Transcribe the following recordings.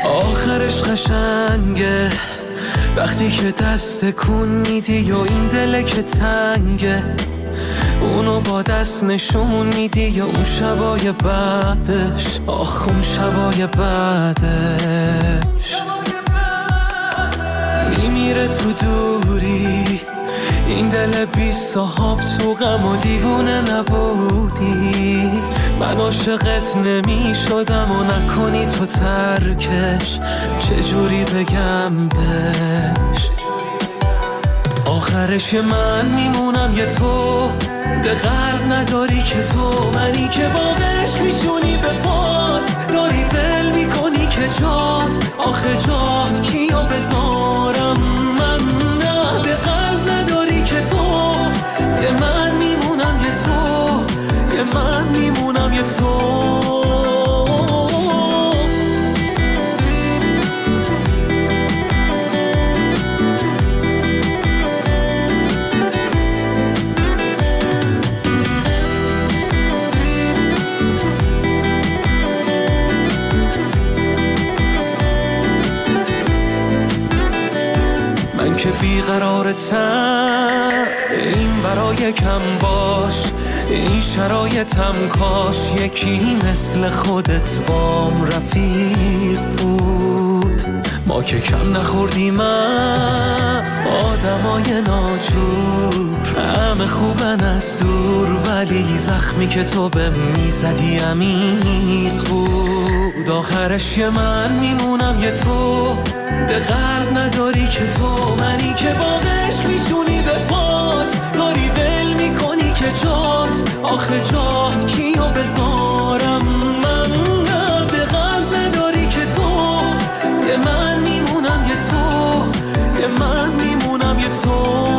آخرش قشنگه وقتی که دست کن میدی و این دله که تنگه، اونو با دست نشون میدی یا اون شبای بعدش، آخ اون شبای بعدش میمیره تو دوری. این دل بی صاحب تو غم و دیوونه نبودی، من عاشقت نمی شدم و نکنی تو ترکش، چجوری بگم بهش. آخرش من میمونم یه تو، به قلب نداری که تو، منی که با عشق میشونی به پات، داری ول میکنی که جات، آخه جات کیو بذارم من، نه به قلب نداری که تو، یه من میمونم یه تو، یه من میمونم یه تو. که بیقرارتم این برای کم باش، این شرایطم کاش یکی مثل خودت بام رفیق بود. ما که کم نخوردیم از آدمای ناجور، همه خوبن از دور، ولی زخمی که تو به میزدی عمیق بود. آخرش یه من میمونم یه تو، به قلب نداری که تو، منی که با عشق میشونی به پات، داری ول میکنی که جات، آخه جات کیو بذارم من، نه به قلب نداری که تو، یه من میمونم یه تو، یه من میمونم یه تو.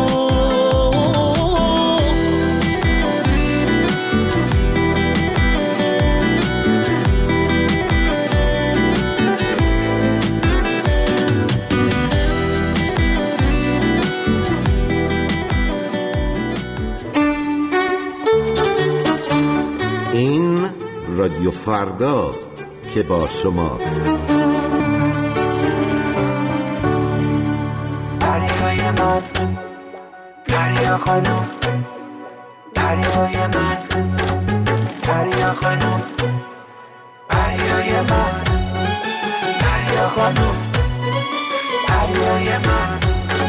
رادیو فرداست که با شماست. دریای من، دریا خانم، دریای من، دریا خانم، دریای من، دریا خانم، دریای من.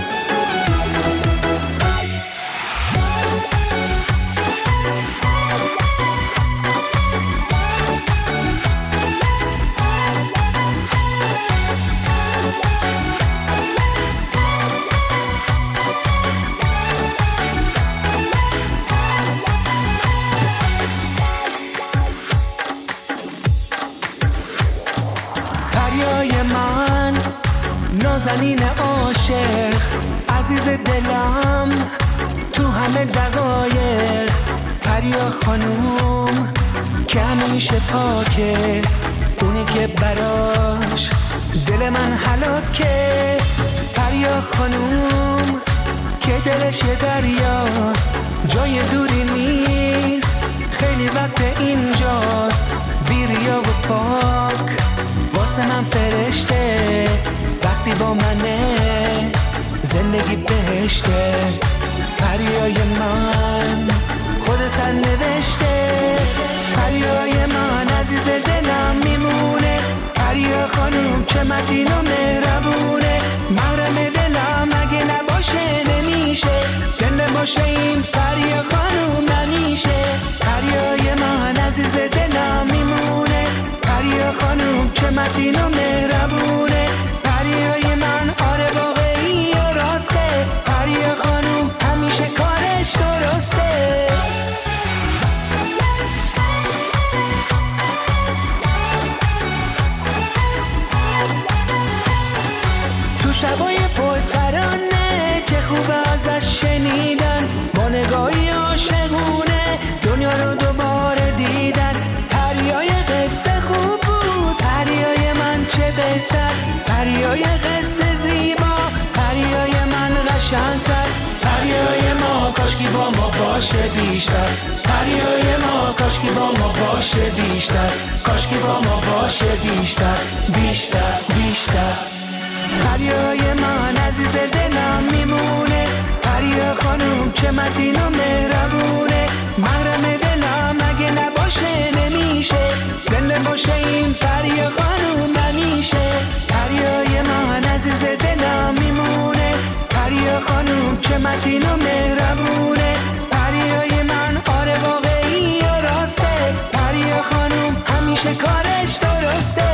نازنین عاشق عزیز دلم تو همه دقایق، پریا خانوم که همیشه پاکه، اونی که براش دل من هلاکه. پریا خانوم که دلش یه دریاست، جای دوری نیست، خیلی وقت اینجاست، بیریا و پاک واسه من فرشته، وقتی با منه زندگی بهشته. پریای من خود سر نوشته، پریای من عزیز دلم میمونه، پریا خانوم که متین و مهربونه، محرم دلم اگه نباشه نمیشه، زنده باشه این پریا خانوم نمیشه. پریای من عزیز دلم میمونه، پریا خانوم که متین و مهربونه، پریای من آره واقعی و راسته، پریا خانوم همیشه کارش درسته. تو شبای پرترانه که خوب ازش شنیدن، با نگاهی عاشقونه دنیا رو دوباره دیدن. پریای قصه خوب بود، پریای من چه بهتر، پریای قصه زیبا، پریای من قشنگتر. پریای ما کاشکی با ما باشه بیشتر، پریای ما کاشکی با ما باشه بیشتر، کاشکی با ما باشه بیشتر بیشتر بیشتر. متین و مهربونه. پریای من آره واقعی و راسته، پریا خانوم همیشه کارش درسته.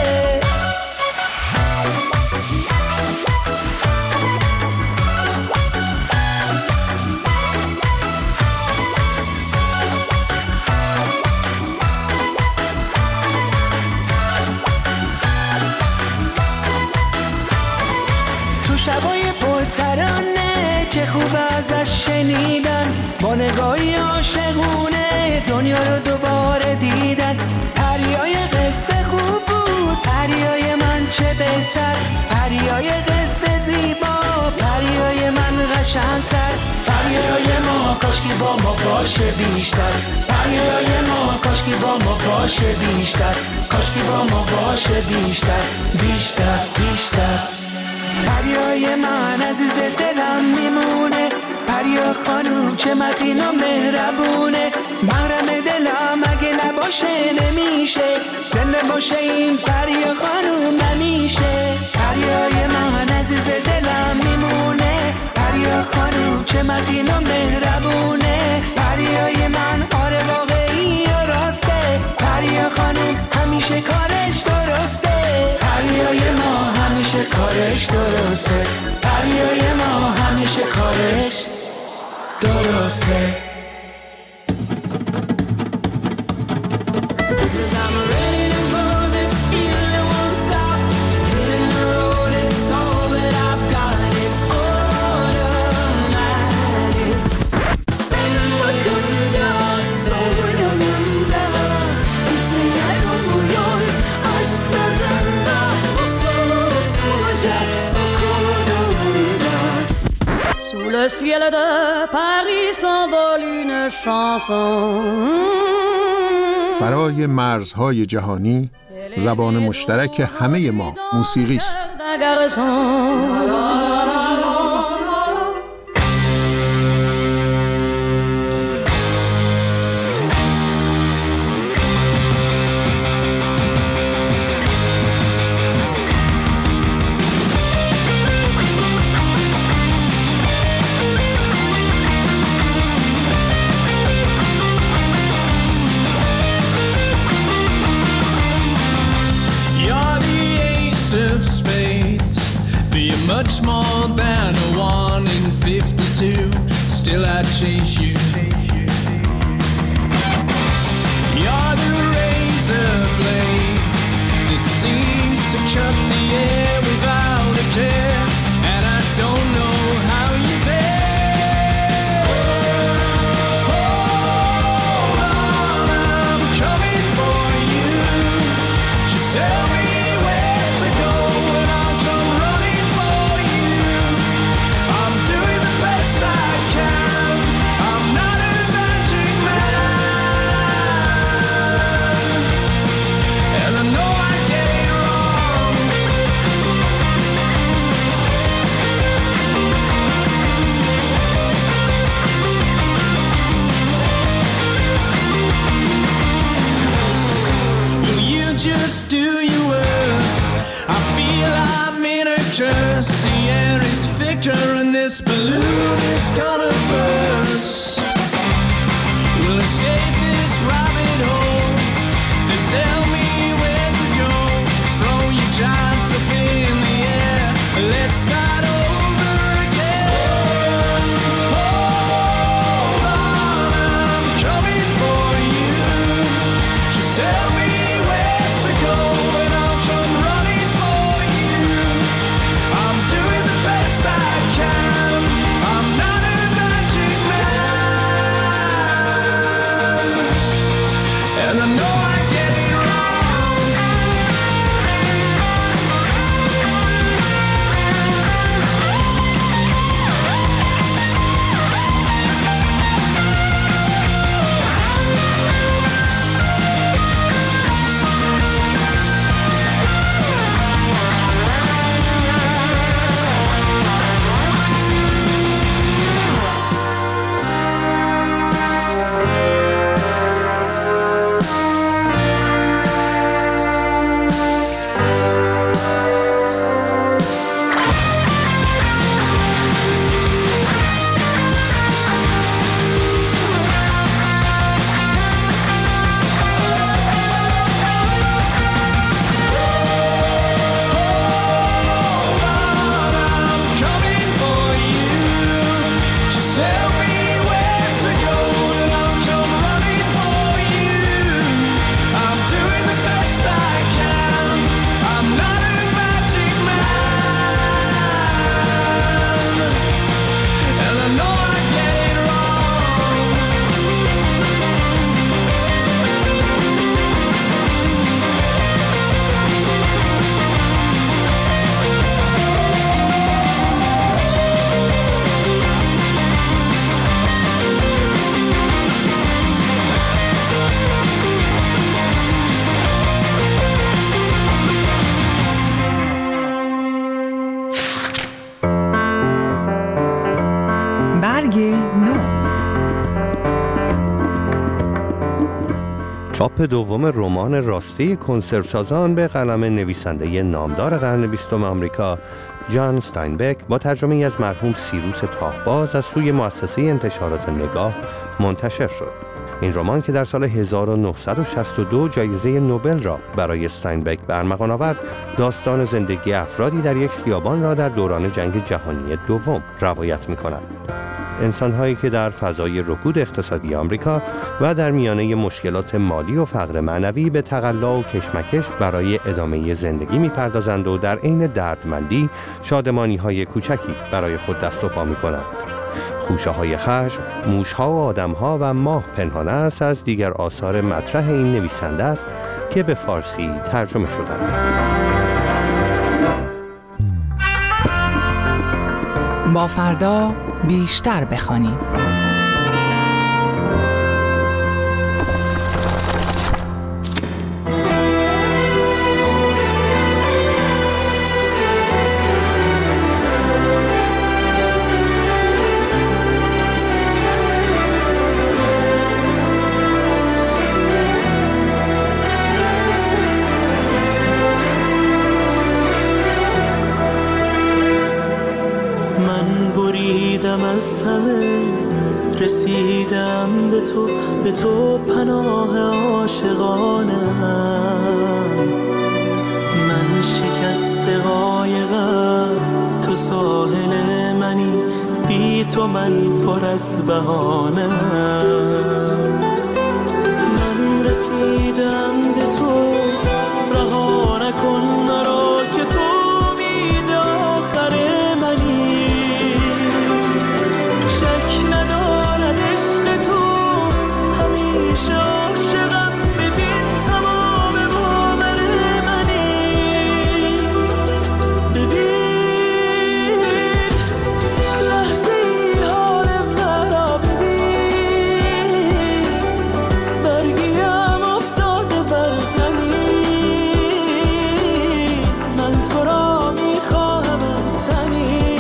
شبای پرترانه که خوب ازش شنیدن، با نگاهی عاشقونه دنیا رو دوباره دیدن. پریای قصه خوب بود، پریای من چه بهتر، پریای قصه زیبا، پریای من قشنگتر. پریای ما کاشکی با ما باشه بیشتر، پریای ما کاشکی با ما باشه بیشتر، کاشکی با ما باشه بیشتر بیشتر بیشتر. پریای من عزیز دلم میمونه، پریا خانوم چه متین و مهربونه. محرم دلم اگه نباشه نمیشه، زنده باشه این پریا خانوم نمیشه. پریای من عزیز دلم میمونه، پریا خانوم چه متین و مهربونه. پریای من آره واقعی و راسته، پریا خانوم همیشه کارش درسته. پریای ما همیشه کارش درسته، پریای ما همیشه کارش درسته. Le ciel de Paris s'envole une chanson. فرای مرزهای جهانی زبان مشترک همه ما موسیقی است. Much more than a 1 in 52, still I chase you. You're the razor blade that seems to cut the air without a care, and I don't know how you dare. Hold on, I'm coming for you. Just tell me where to go and I'll come running. چاپ دوم رمان راسته کنسروسازان به قلم نویسنده نامدار قرن 20 آمریکا جان استاینبک با ترجمه از مرحوم سیروس تاهباز از سوی مؤسسه انتشارات نگاه منتشر شد. این رمان که در سال 1962 جایزه نوبل را برای استاینبک به ارمغان آورد، داستان زندگی افرادی در یک خیابان را در دوران جنگ جهانی دوم روایت می‌کند. انسان‌هایی که در فضای رکود اقتصادی آمریکا و در میانه مشکلات مالی و فقر معنوی به تقلا و کشمکش برای ادامه زندگی می‌پردازند و در عین دردمندی شادمانی‌های کوچکی برای خود دست و پا می‌کنند. خوشه‌های خشم، موش‌ها و آدم‌ها و ماه پنهان است از دیگر آثار مطرح این نویسنده است که به فارسی ترجمه شده. با فردا بیشتر بخوانیم. از همه رسیدم به تو پناه عاشقانم. من شکست قایقم، تو ساحل منی، بی تو من پر از بهانم. من رسیدم به تو، رها نکن مرا که تو امید آخر منی. همیشه عاشقم، ببین تمام باور منی. ببین لحظه ای حال مرا، ببین برگیم افتاده بر زمین. من تو را میخواهم تنین.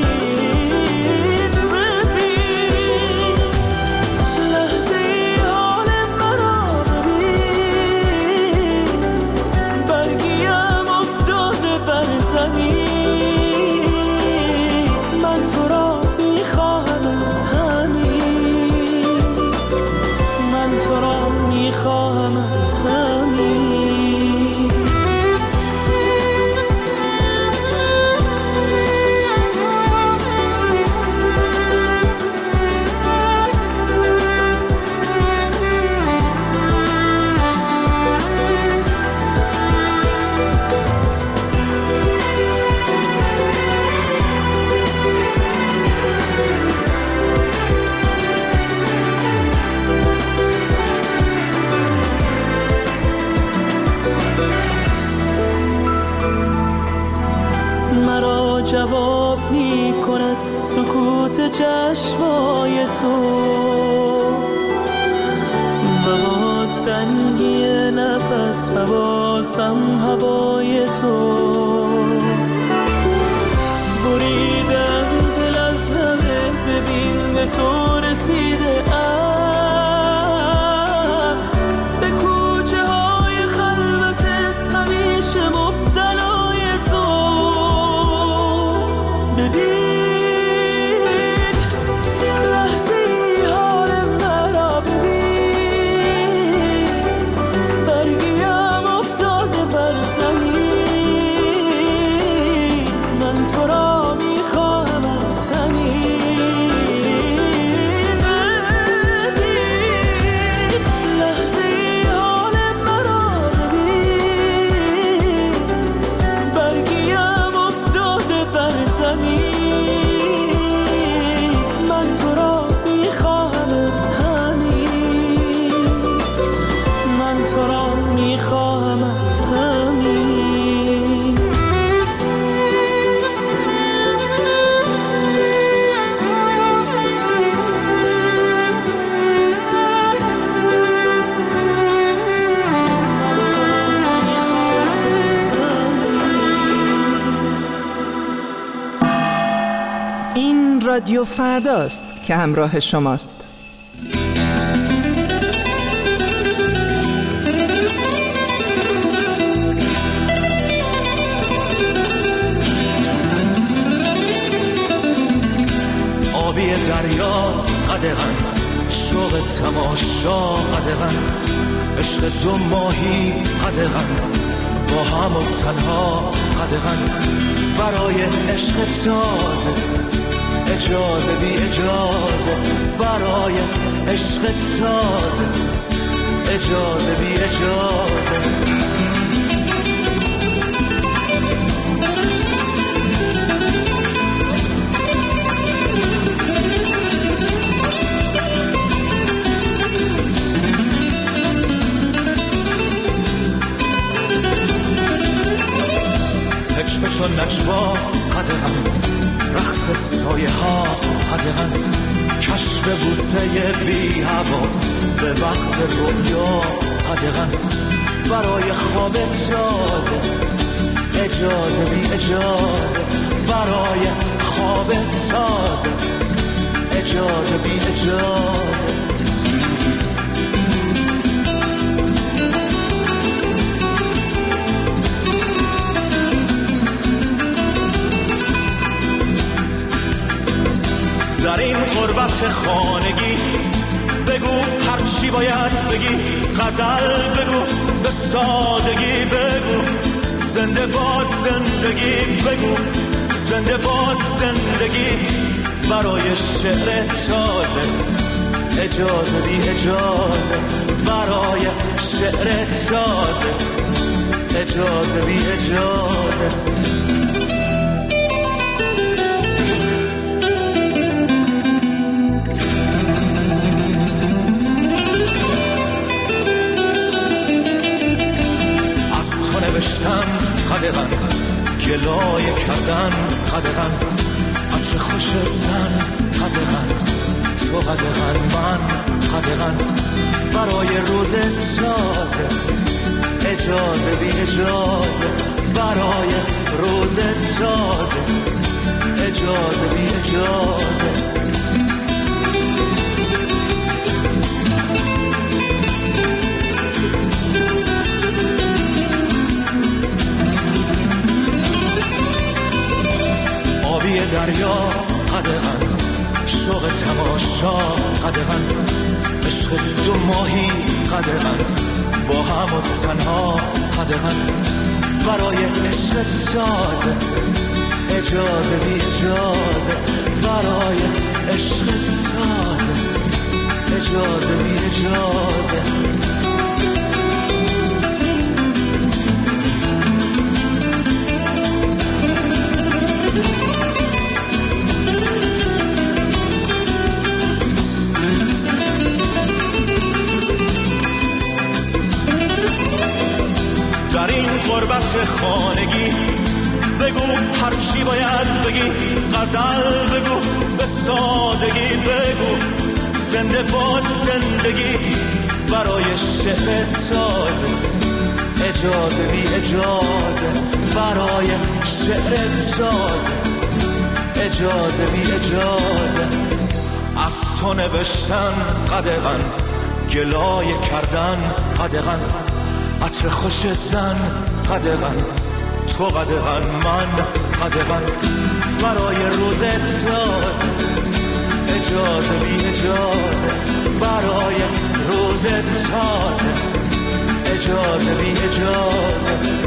جواب می کند سکوت چشمای تو و باز تنگی نفس و بازم هوای تو. بریدم دل از همه، ببین به تو رسیده به کوچه های خلوتت، همیشه مبتلای تو. ببین لحظه ای حال مرا، ببین برگیم افتاده بر زمین. من تو را میخواهم تنین. ببین لحظه ای حال مرا، ببین برگیم افتاده بر زمین. من تو را میخواهم همین. من تو را میخواهم همین. این رادیو فرداست که همراه شماست. دریا قدغن، شوق تماشا قدغن، عشق دو ماهی قدغن، با هم و تنها قدغن، برای عشق تازه اجازه بی اجازه، برای عشق تازه اجازه بی اجازه. پچ و نجوا قدغن، رقص سایه ها قدغن، کشف بوسه بی هوا به وقت رویا قدغن، برای خواب تازه اجازه بی اجازه، برای خواب تازه اجازه بی اجازه. در این غربت خانگی بگو هرچی باید بگی، غزل بگو به سادگی بگو، زنده باد زندگی بگو، زنده باد زندگی، برای شعر تازه اجازه بی اجازه، برای شعر تازه اجازه بی اجازه. نوشتم قدغن، گلایه کردن قدغن، عطر خوش زن قدغن، تو قدغن من قدغن، برای روز تازه اجازه بی اجازه، برای روز تازه اجازه بی اجازه. آبی دریا قدغن، شوق تماشا قدغن، عشق دو ماهی قدغن، با هم و تنها قدغن، برای عشق تازه اجازه بی اجازه، برای عشق تازه اجازه بی اجازه. در این غربت خانگی بگو هرچی باید بگی، غزل بگو به سادگی بگو، زنده باد زندگی، برای شعر تازه اجازه بی اجازه، برای شعر تازه اجازه بی اجازه. از تو نوشتن قدغن، گلایه کردن قدغن، عطر خوش زن قدغن، تو قدغن من قدغن، برای روز تازه اجازه بی اجازه، برای روز تازه اجازه بی اجازه.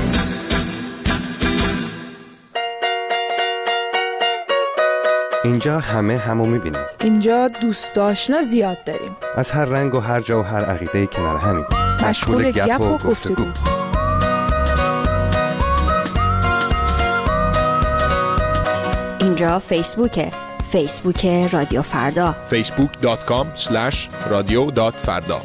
اینجا همه همو میبینیم. اینجا دوست آشنا زیاد داریم، از هر رنگ و هر جا و هر عقیده کنار همین، مشغول گپ و گفتگو. اینجا فیسبوکه، فیسبوک رادیو فردا، facebook.com/radio.farda.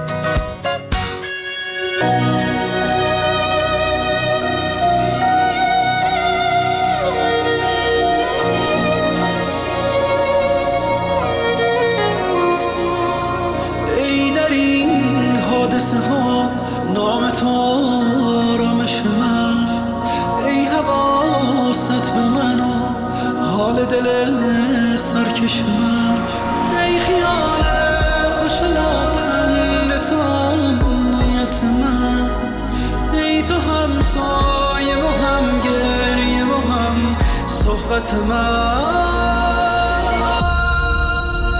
ای در این حادثه ها نام تو آرامش من، ای حواست به من و حال دل سرکش من، ای خیال خوش لبخند تو امنیت من، ای تو همسایه و هم گریه و هم صحبت من.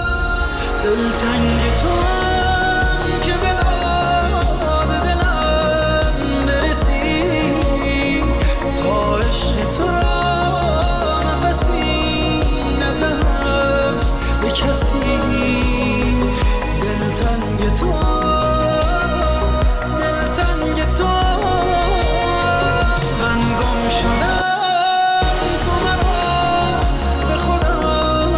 دلتنگ تو هم که به داد دلم برسی تا عشق تو را نفسی ندهم به کسی دلتنگ تو من گم شدم تو مرا به خودم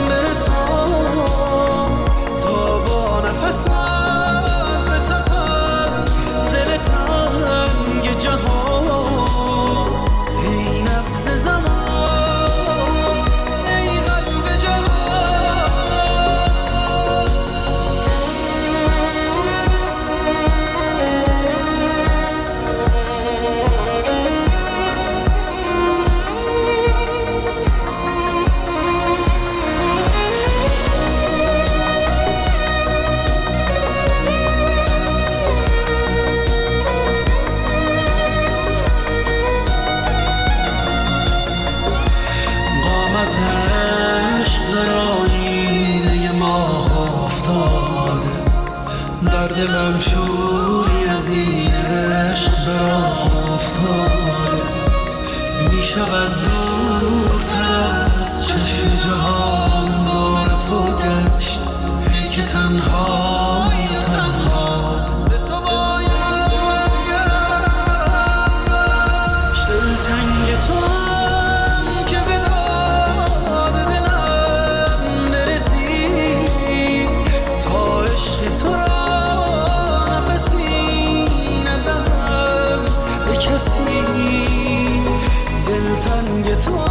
برسان تا با نفسم بتپم دل تنگ جهان ای نبض زمان ای قلب جهان دلم شوری از این عشق برام افتاده می شود دورتر از چشم جهان دار تو گشت ای که تنهای و تنها به تو باید گشت دلتنگ تو هم که به داد دلم برسی تا عشق تو را دلتنگ تو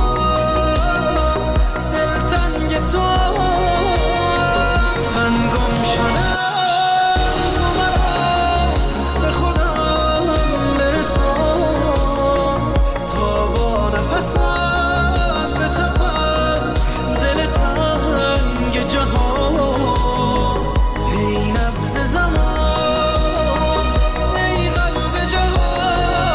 من گم شدم تو مرا به خودم برسان تا با نفسم بتپم دل تنگ جهان ای نبض زمان ای قلب جهان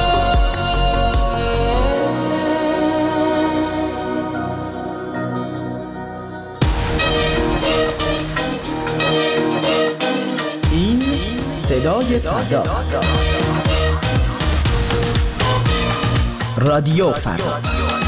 صدای فرداست. رادیو فردا.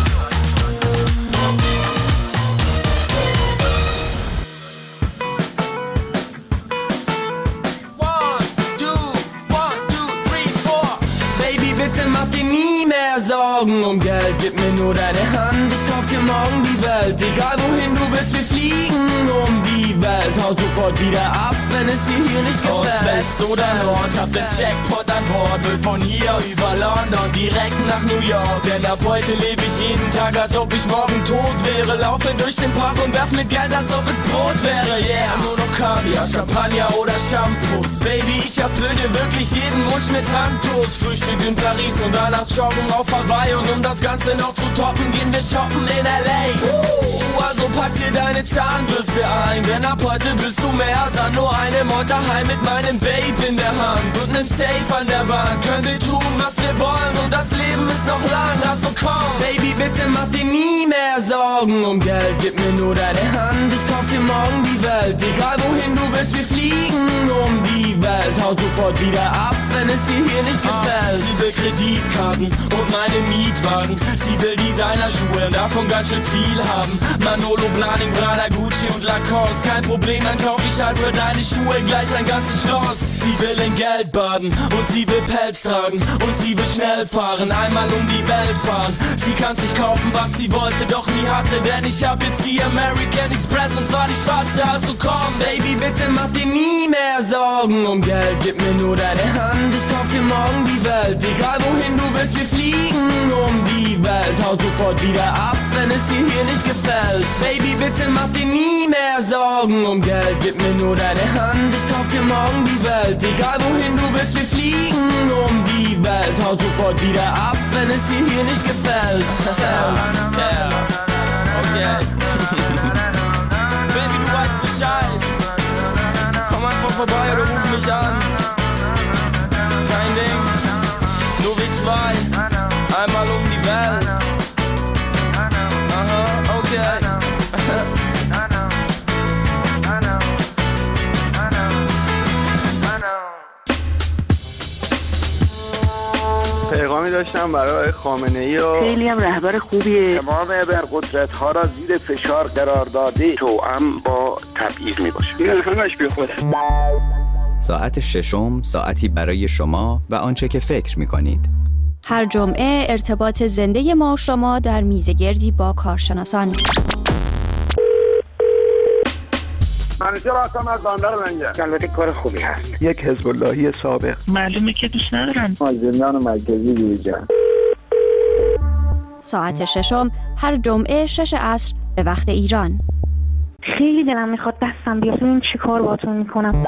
Um Geld, gib mir nur deine Hand, ich kauf dir morgen die Welt. Egal wohin du willst, wir fliegen um die Welt. Haut sofort wieder ab, wenn es dir hier nicht gefällt. Ost, West oder Nord, hab den Jackpot an Bord. Will von hier über London direkt nach New York. Denn ab heute lebe ich jeden Tag, als ob ich morgen tot wäre. Laufe durch den Park und werf mit Geld, als ob es Brot wäre. Yeah, nur noch Kaviar, Champagner oder Shampoos. Baby, ich erfüll dir wirklich jeden Wunsch mit Handlos. Frühstück in Paris und danach joggen auf Hawaii. Und um das Ganze noch zu toppen, gehen wir shoppen in L.A. Also pack dir deine Zahnbürste ein, denn ab heute bist du mehr als nur eine Mod daheim mit meinem Babe in der Hand und nem Safe an der Wand. Können wir tun, was wir wollen und das Leben ist noch lang. Also komm, Baby, bitte mach dir nie mehr Sorgen um Geld. Gib mir nur deine Hand, ich kauf dir morgen die Welt. Egal wohin du willst, wir fliegen um die Welt. Haut sofort wieder ab, wenn es dir hier nicht gefällt. Sie will Kreditkarten und meine Mietwagen. Sie will Designerschuhe, davon ganz schön viel haben. Manolo, Blahnik, Prada, Gucci und Lacoste. Kein Problem, dann kauf ich halt für deine Schuhe gleich ein ganzes Schloss. Sie will in Geld baden und sie will Pelz tragen und sie will schnell fahren, einmal um die Welt fahren. Sie kann sich kaufen, was sie wollte, doch nie hatte, denn ich hab jetzt die American Express und zwar die schwarze. Also komm, Baby, bitte mach dir nie mehr Sorgen um Geld. Gib mir nur deine Hand, ich kauf dir morgen die Welt. Egal wohin du willst, wir fliegen um die Welt. Haut sofort wieder ab, wenn es dir hier nicht gefällt. Baby, bitte mach dir nie mehr Sorgen um Geld. Gib mir nur deine Hand, ich kauf dir morgen die Welt. Egal wohin du willst, wir fliegen um die Welt. Haut sofort wieder ab, wenn es dir hier nicht gefällt. Okay. Baby, du weißt Bescheid. Komm einfach vorbei oder ruf mich an. Kein Ding, nur wir zwei. Einmal um die Welt. Aha, okay. هم برای خامنه‌ای و خیلی هم رهبر خوبیه. تمام ابرقدرت‌ها را زیر فشار قرار داده، توأم با تبعیض میباشه. این همش بیخوده. ساعت ششم ساعتی برای شما و آنچه که فکر می‌کنید. هر جمعه ارتباط زنده ما و شما در میزگردی با کارشناسان. منیجر هستم از بندر منجر. البته کار خوبی هست. یک حزب اللهی سابق. معلومه که دوست ندارم. از زندان مرکزی بیرون. ساعت ششم هر جمعه 6 عصر به وقت ایران. خیلی دلم میخواد دستم بیاد. این چی کار باتون میکنم؟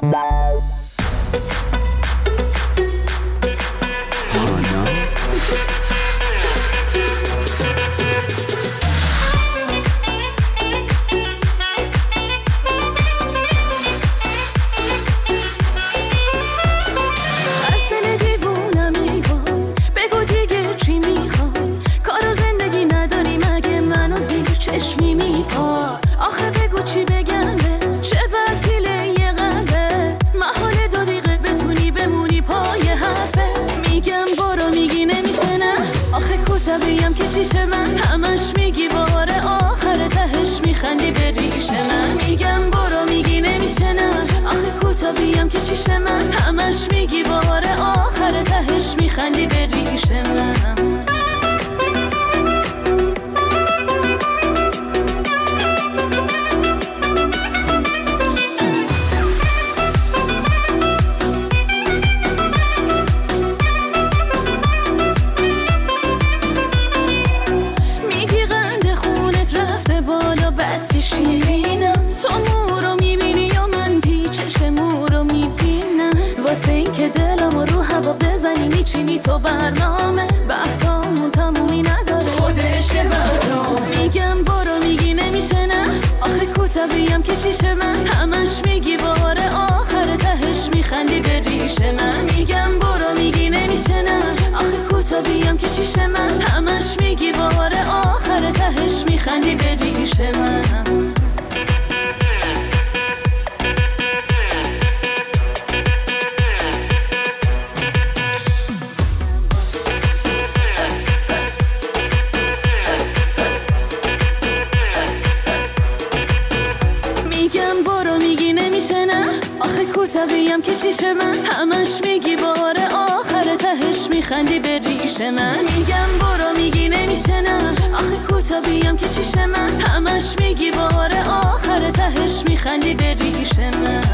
چشمی میپا آخه بگو چی بگم بهت چه بد پیله یه قلبه محاله 2 دقیقه بتونی بمونی پای حرفه میگم برو میگی نمیشه نه آخه کتبیم که چیشه من همش میگی باره آخر تهش میخندی به ریش من میگم برو میگی نمیشه نه آخه کتبیم که چیشه من همش میگی باره آخر تهش میخندی به ریش من شیرینم تو مورو میبینی یا من پیچش مورو میبینم واسه این که دلمو رو هوا بزنی میچینی تو برنامه بحثامون تمومی نداره خودشه برنامه میگم برو میگی نمیشه نه آخه کتبیم که چیشه من همش میگی باره آخر تهش میخندی به ریش من میگم برو میگی نمیشه نه آخه کتبیم که چیشه من همش میگی باره آخر تهش میخندی به ریش من کتبیم که چیشه من همش میگی باره آخر تهش میخندی به ریش من میگم برو میگی نمیشه نه آخه کتبیم که چیشه من همش میگی باره آخر تهش میخندی به ریش من